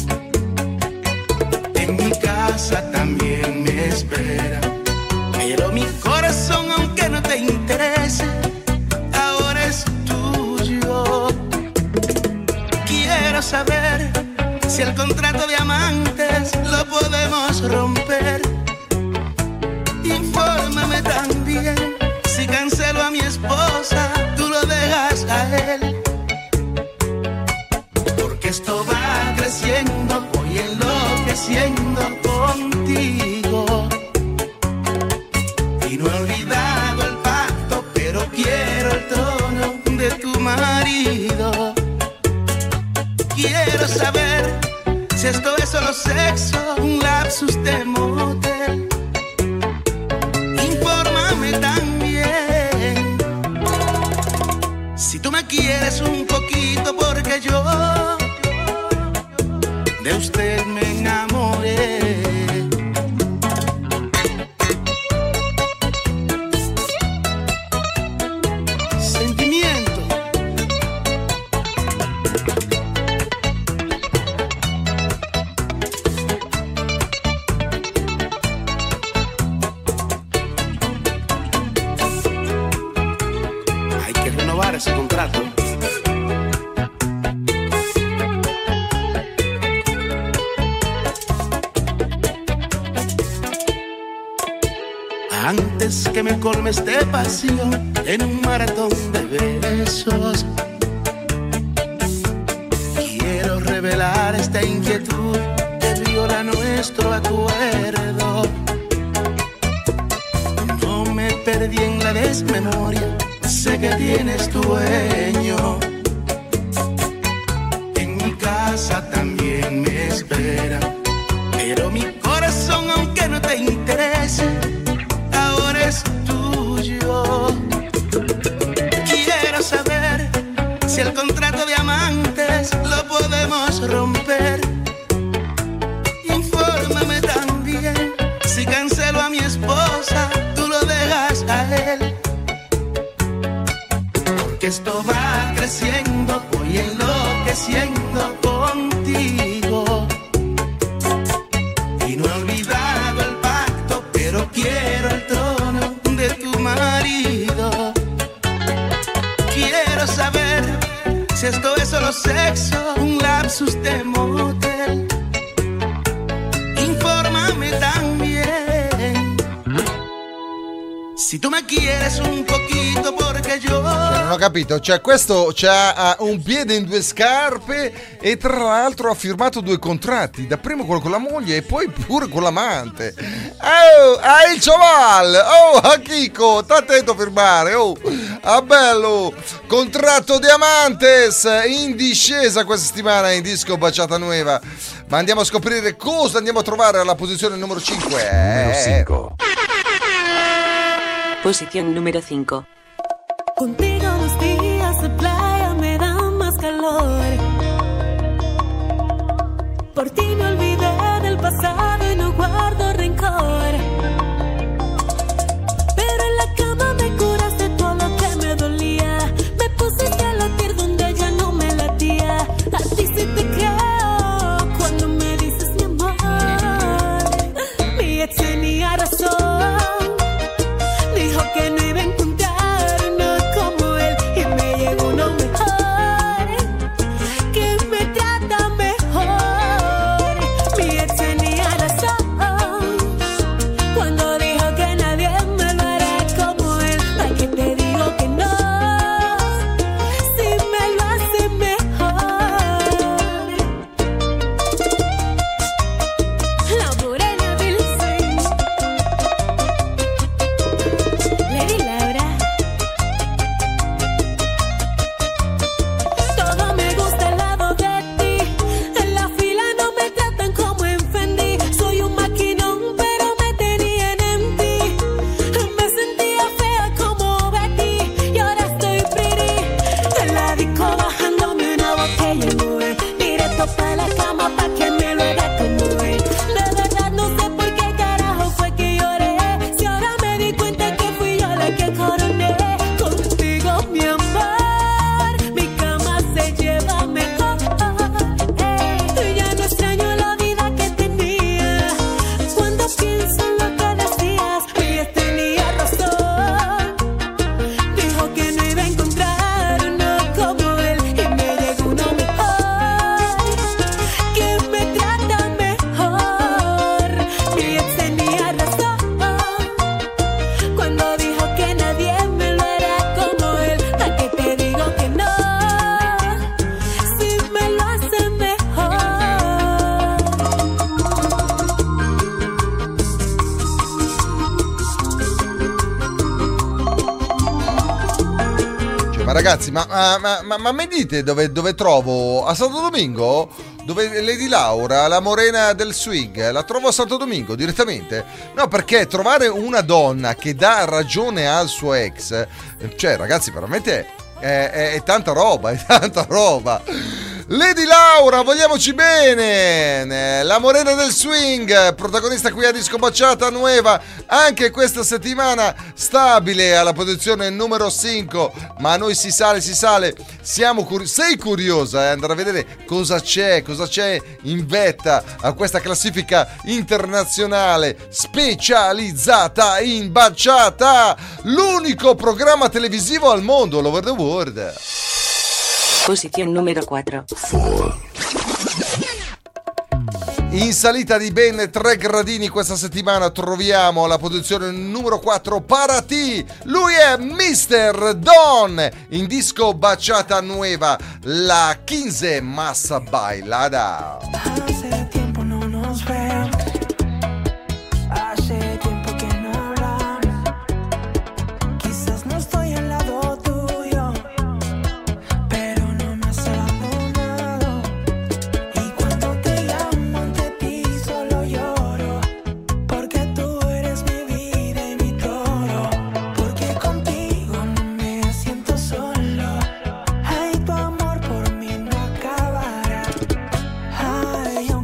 En mi casa también me espera, pero mi corazón, aunque no te interese, ahora es tuyo. Quiero saber si el contrato de amantes lo podemos romper. Infórmame también si cancelo a mi esposa, tú lo dejas a él. Porque esto va creciendo, voy enloqueciendo contigo. Y no he olvidado el pacto, pero quiero el trono de tu marido. Quiero saber si esto es solo sexo, un lapsus de motel. Infórmame también si tú me quieres un poquito, porque yo de usted me enamoré. Sentimiento. Hay que renovar ese contrato. Antes que me colmes de pasión en un maratón de besos, quiero revelar esta inquietud que viola nuestro acuerdo. No me perdí en la desmemoria, sé que tienes dueño. En mi casa también me espera, pero mi corazón, aunque no te interese, ahora es tuyo. Quiero saber si el contrato de amantes lo podemos romper. Infórmame también si cancelo a mi esposa, tú lo dejas a él. Porque esto va creciendo, voy enloqueciendo contigo. Y no he olvidado el pacto, pero quiero el trono de tu marido. Quiero saber si esto es solo sexo, un lapsus de motel. Infórmame también si tu me quieres un poquito, porque yo Non ho capito, cioè questo c'ha uh, un piede in due scarpe e tra l'altro ha firmato due contratti, dapprima quello con la moglie e poi pure con l'amante. Oh, ah, il Chaval, oh, a Chico, sta attento a firmare, oh, a bello, contratto di amantes in discesa questa settimana in Disco Bachata Nueva. Ma andiamo a scoprire cosa andiamo a trovare alla posizione numero cinque. Numero cinco. Posición número cinco. Contigo los días de playa me dan más calor. Por ti me olvidé del pasado y no guardo rencor. Pero tenía razón. Dijo que no iba a encontrar uno como él y me llegó uno mejor, que me trata mejor. Mi ex tenía razón cuando dijo que nadie me lo hará como él. ¿Para qué te digo que no? Si me lo hace mejor. La morena del swing, Lady Laura. Todo me gusta al lado de ti. En la fila no me tratan como en Fendi. Soy un maquinón, pero me tenían en ti. Me sentía fea como Betty y ahora estoy pretty. En la disco bajándome una botella y mujer, directo pa' la cama pa' que me lo haga como él. De verdad no sé por qué carajo fue que lloré. Si ahora me di cuenta que fui yo la que coroné. Contigo, mi amor, mi cama se lleva mejor. Eh, ya no extraño la vida que tenía. Cuando pienso en lo que decías, mi ex tenía razón. Dijo que no iba a encontrar uno como él y me llegó uno mejor, que me trata mejor. Mi ex tenía razón cuando dijo que nadie me lo hará como él. ¿A qué te digo que no? Si me lo hace mejor. Cioè, ma ragazzi, ma, ma, ma, ma, ma mi dite dove, dove trovo? A Santo Domingo? Dove Lady Laura, la morena del swing, la trovo a Santo Domingo direttamente? No, perché trovare una donna che dà ragione al suo ex, cioè ragazzi, veramente è, è, è tanta roba, è tanta roba. Lady Laura, vogliamoci bene, la morena del swing, protagonista qui a Disco Bachata Nueva, anche questa settimana stabile alla posizione numero cinque, ma a noi si sale, si sale, siamo curi- sei curiosa, eh? Andare a vedere cosa c'è, cosa c'è in vetta a questa classifica internazionale specializzata in bachata, l'unico programma televisivo al mondo, all over the world. Posición número cuatro. In salita di ben tre gradini questa settimana troviamo la posizione numero quattro para ti. Lui è mister Don in Disco Bachata Nueva, la quince más bailada. Hace tiempo no nos vemos, hace tiempo que no hablamos. Quizás no estoy al lado tuyo, pero no me has abandonado. Y cuando te llamo ante ti solo lloro, porque tú eres mi vida y mi todo. Porque contigo no me siento solo. Ay, tu amor por mí no acabará. Ay,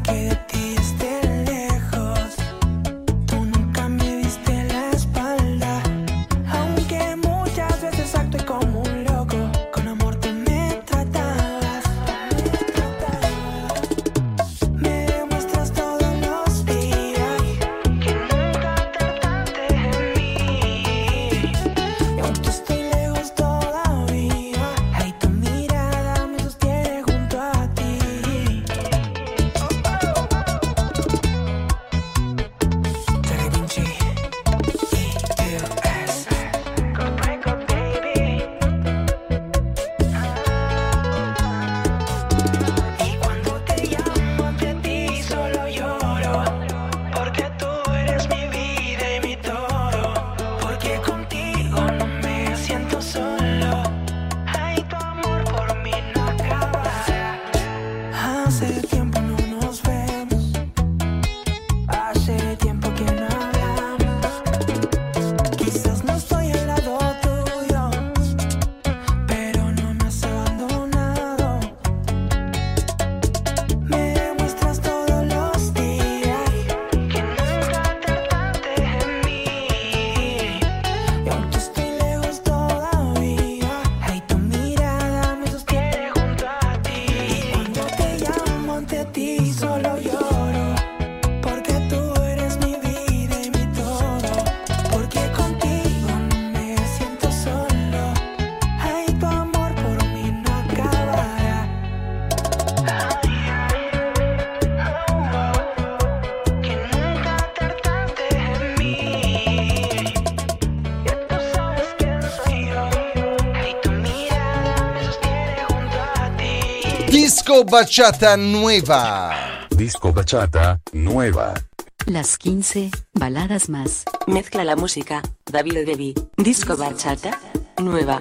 Disco Bachata Nueva. Disco Bachata Nueva. Las quince baladas más. Mezcla la música. David Devi. Disco Bachata Nueva.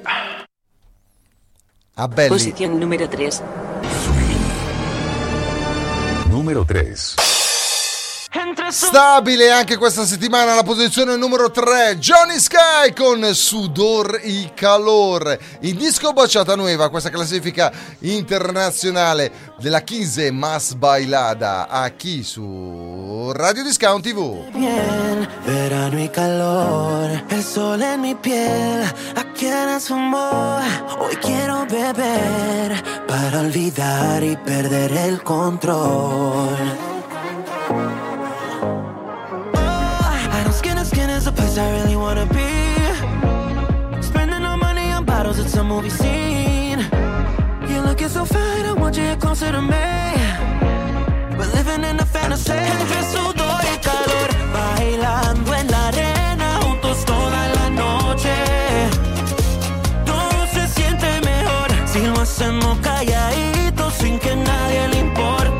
Ah, belli. Posición número tres. Numero tre. Stabile anche questa settimana alla posizione numero tre, Johnny Sky con Sudor y Calor in Disco Bachata Nueva, questa classifica internazionale della quince más bailada aquí su Radio Discount T V. Bien, verano y calor, el sol en mi piel, ¿a quién amor? Hoy quiero beber para olvidar y perder el control. Skin is a place I really wanna be. Spending no money on bottles, it's a movie scene. You're looking so fine, I want you here closer to me. We're living in a fantasy. Entre sudor y calor, bailando en la arena, juntos toda la noche. Todo se siente mejor si lo hacemos calladitos sin que nadie le importe.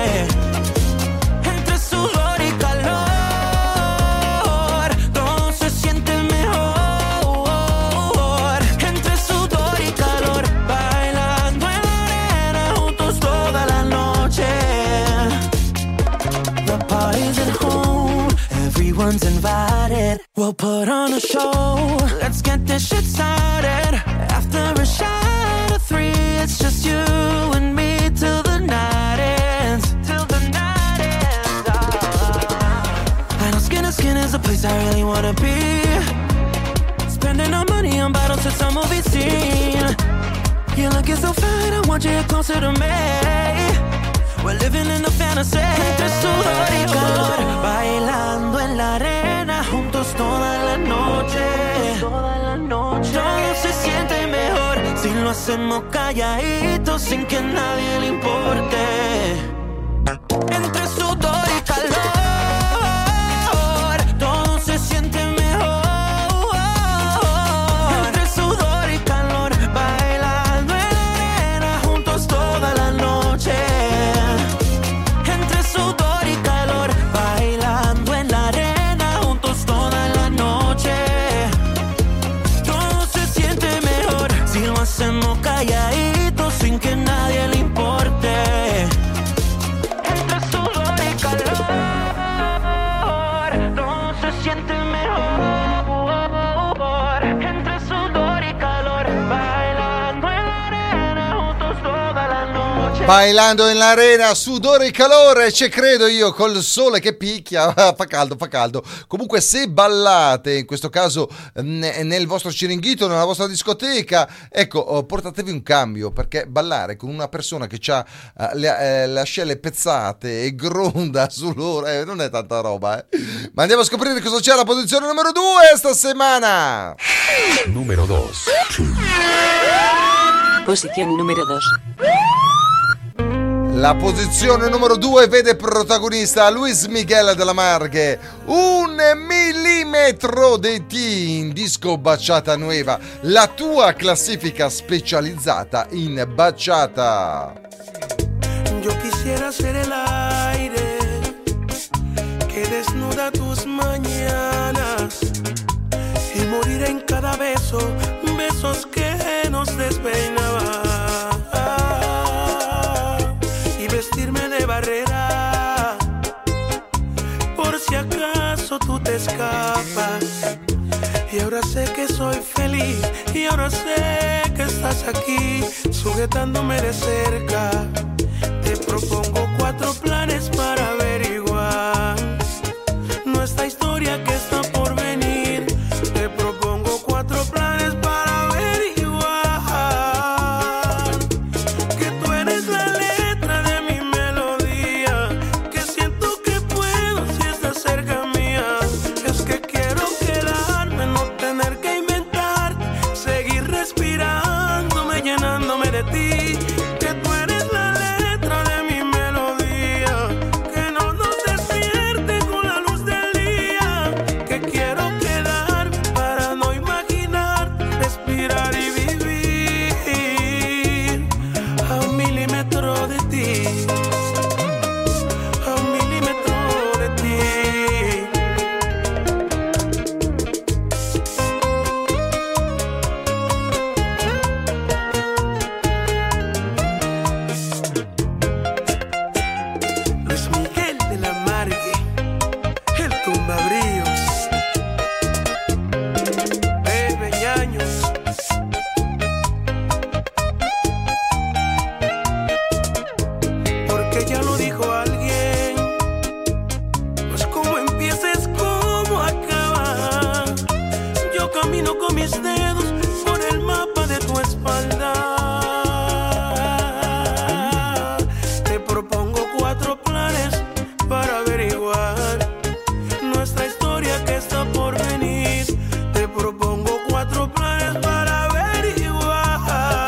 Everyone's invited. We'll put on a show. Let's get this shit started. After a shot of three, it's just you and me till the night ends. Till the night ends. Oh. I know skin to skin is a place I really wanna be. Spending our money on bottles, it's a movie scene. You're looking so fine, I want you here closer to me. We're living in a fantasy. Entre sudor y calor, bailando en la arena, juntos toda la noche. Toda la noche. Todo se siente mejor si lo hacemos calladitos sin que a nadie le importe. Entre sudor y calor, todo se siente mejor. Entre sudor y calor, bailando en la arena, juntos toda la noche. Sudor y calor, bailando en la arena, juntos toda la noche. Todo se siente mejor si lo hacemos calladitos sin que nadie le importe. Entre sudor y calor, todo se siente mejor. Entre sudor y calor, bailando en la arena, juntos toda la noche. Bailando in l'arena, sudore e calore, ci credo io, col sole che picchia, fa caldo, fa caldo. Comunque se ballate, in questo caso nel vostro ciringhito, nella vostra discoteca, ecco, portatevi un cambio, perché ballare con una persona che ha le, le ascelle pezzate e gronda su loro, eh, non è tanta roba, eh. Ma andiamo a scoprire cosa c'è alla posizione numero due sta settimana. Numero due. Posizione numero due. La posizione numero due vede protagonista Luis Miguel de la Margue, Un millimetro di ti in Disco Bachata Nueva, la tua classifica specializzata in bachata. Yo quisiera ser el aire que desnuda tus mañanas y morir en cada beso, besos que nos despeinaban. Vestirme de barrera por si acaso tú te escapas. Y ahora sé que soy feliz y ahora sé que estás aquí sujetándome de cerca. Te propongo cuatro planes para averiguar nuestra historia que está por venir. Te propongo cuatro planes para averiguar que tú eres la de ti, que tú eres la letra de mi melodía, que Ríos, Baby Ñaños. Porque ya lo dijo alguien, pues como empieza es como acaba. Yo camino con mis dedos por el mapa de tu espalda. Te propongo cuatro planes para averiguar nuestra historia que está por venir. Te propongo cuatro planes para averiguar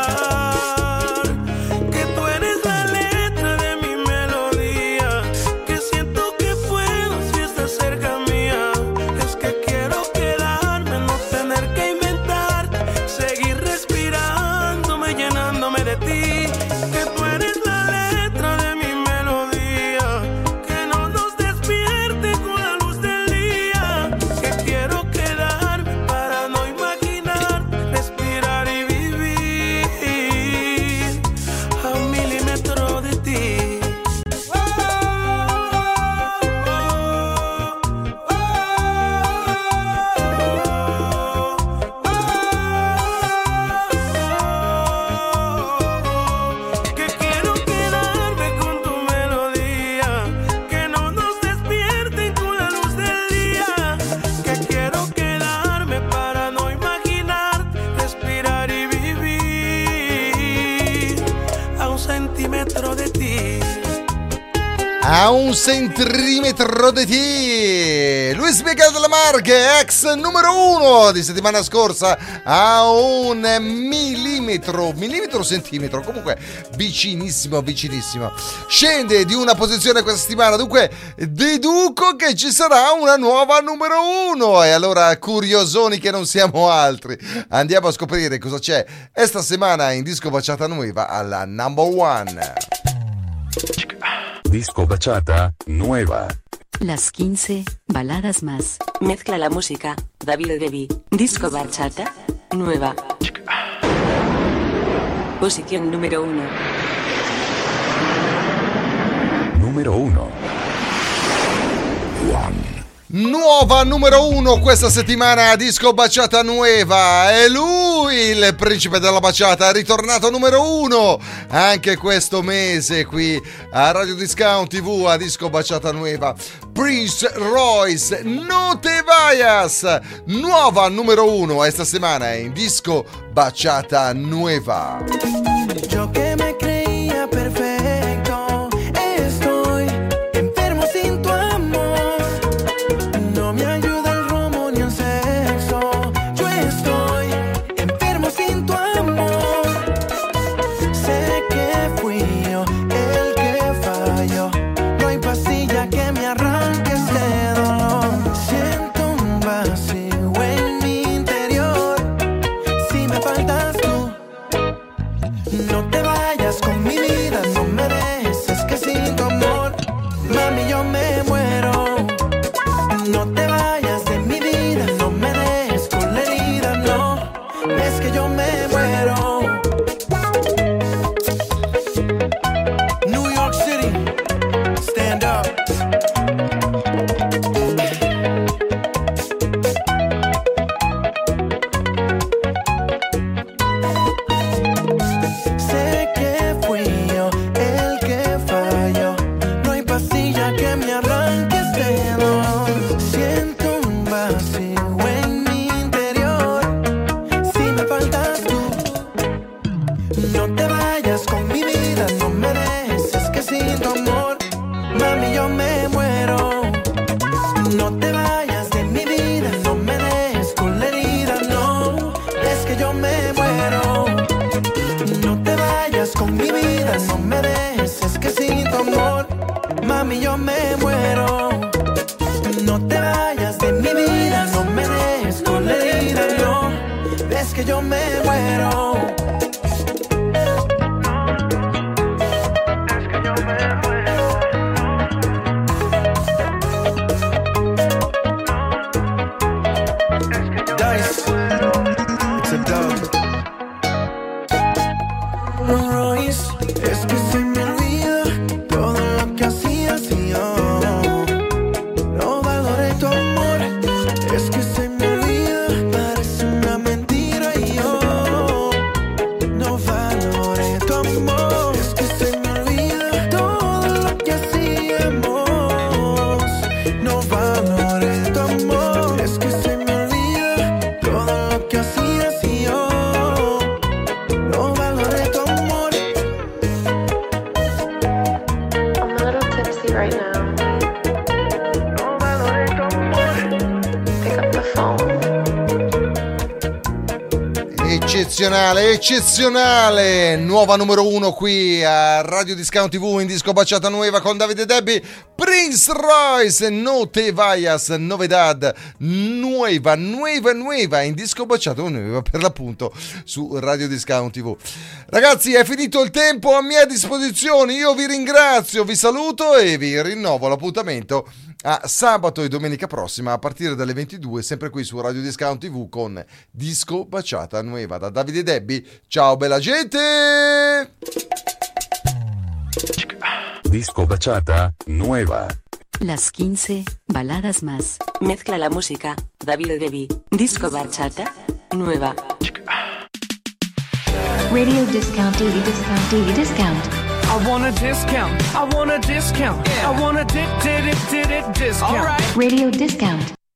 que tú eres la letra de mi melodía, que siento que puedo si estás cerca mía. Es que quiero quedarme, no tener que inventar, seguir respirándome, llenándome de ti. Que tú eres la letra de mi melodía, que no nos despierte con la luz del día. Que quiero quedarme para no imaginar, respirar y vivir a un milímetro de ti. Que quiero quedarme con tu melodía, que no nos despierten con la luz del día. Que quiero quedarme para no imaginar, respirar y vivir a un centímetro de ti. A un centímetro di ti, Luis Miguel della Marca, ex numero uno di settimana scorsa, a un millimetro, millimetro o centimetro, comunque vicinissimo, vicinissimo. Scende di una posizione questa settimana, dunque deduco che ci sarà una nuova numero uno. E allora, curiosoni che non siamo altri, andiamo a scoprire cosa c'è esta settimana in Disco Bachata Nueva alla number one. Disco Bachata Nueva. Las quince baladas más. Mezcla la música, David Devi. Disco Bachata Nueva. Posición número uno. Número uno. Nuova numero uno questa settimana a Disco Bachata Nueva. È lui, il principe della baciata, è ritornato numero uno anche questo mese qui a Radio Discount T V a Disco Bachata Nueva. Prince Royce, No Te Vayas, nuova numero uno esta settimana in Disco Bachata Nueva. Yo que me creía perfecto, estoy enfermo sin tu amor. No me ayuda el romo ni el sexo. Yo estoy enfermo sin tu amor. Sé que fui yo el que falló. No hay pastilla que me arranque este dolor. Siento un vacío en mi interior. Si me faltas tú, no te vayas con mi vida, no me dejes, es que sin tu amor, mami, yo me muero. No te vayas de mi vida, no me dejes con la herida, no, es que yo me muero. New York City, stand up. Sé que fui yo el que falló. No hay pastilla que me arranque este dolor. Siento un vacío en mi interior. Si me faltas tú, no te vayas con mi vida, no me dejes, es que sin tu amor, mami, yo me muero. No te vayas de mi vida, no me dejes con la herida, no, es que yo me muero. No te vayas con mi vida, no me dejes, es que sin tu amor, mami, yo me muero. No te vayas de mi vida, no me dejes con la herida, no, es que yo me muero. Dice, it's a dub. Royce, es que se me olvida todo lo que hacías y yo no valoré tu amor. eccezionale, eccezionale, nuova numero uno qui a Radio Discount tivù in disco Bachata Nueva con Davide Debbie, Prince Royce, No Te Vayas, Novedad, Nueva, Nueva, Nueva in disco Bachata Nueva per l'appunto su Radio Discount tivù. Ragazzi, è finito il tempo a mia disposizione, io vi ringrazio, vi saluto e vi rinnovo l'appuntamento a sabato e domenica prossima a partire dalle ventidue, sempre qui su Radio Discount tivù con Disco Bachata Nueva. Da Davide Debbie, ciao bella gente! Disco Bachata Nueva. Las quince baladas más. Mezcla la música, Davide Debbie. Disco Bachata Nueva. Radio Discount, D D Discount, D D Discount. I want a discount. I want a discount. I want a di- di- di- di- discount. All right. Radio Discount.